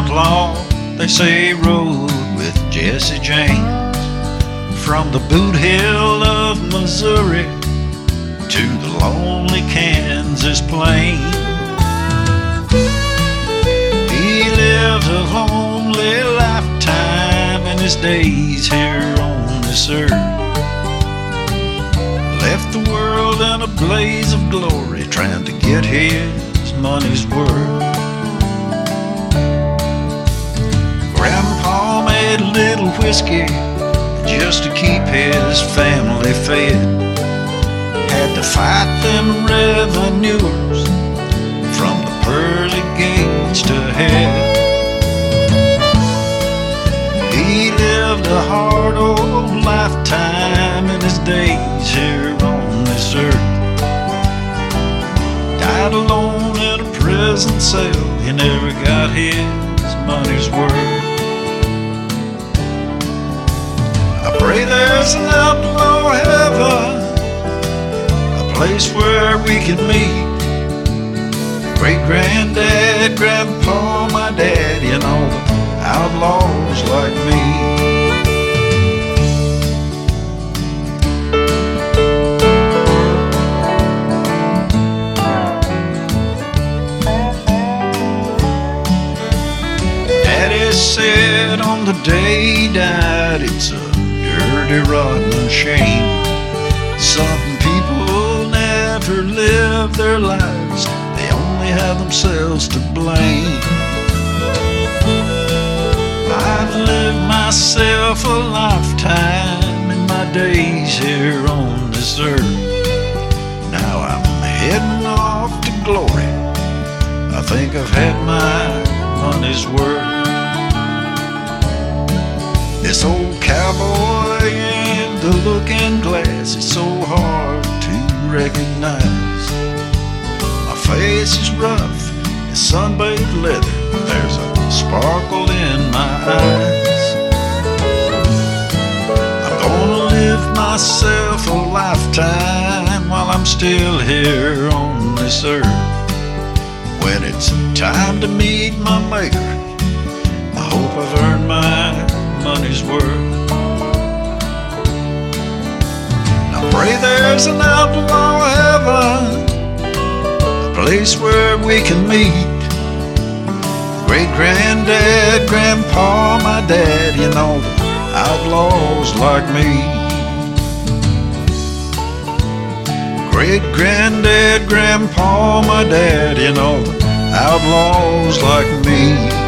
outlaw, they say, rode with Jesse James from the boot hill of Missouri to the lonely Kansas plain. He lived a lonely lifetime in his days here on this earth. Left the world in a blaze of glory, trying to get his money's worth. Grandpa made a little whiskey just to keep his family fed. Had to fight them revenuers from the pearly gates to head. He lived a hard old lifetime in his days here on this earth. Died alone in a prison cell, he never got his money's worth. I pray there's an outlaw heaven, a place where we can meet. Great-granddad, grandpa, my dad, you know, outlaws like me. Daddy said on the day he died, it's a dirty, rotten shame. Some people never live their lives, they only have themselves to blame. I've lived myself a lifetime in my days here on this earth. Now I'm heading off to glory, I think I've had my money's worth. This old cowboy in the looking glass is so hard to recognize. My face is rough and sunbathed leather, there's a sparkle in my eyes. I'm gonna live myself a lifetime while I'm still here on this earth. When it's time to meet my maker, I hope I've earned my money's worth. I pray there's an outlaw heaven, a place where we can meet. Great-granddad, grandpa, my dad, you know, outlaws like me. Great-granddad, grandpa, my dad, you know, outlaws like me.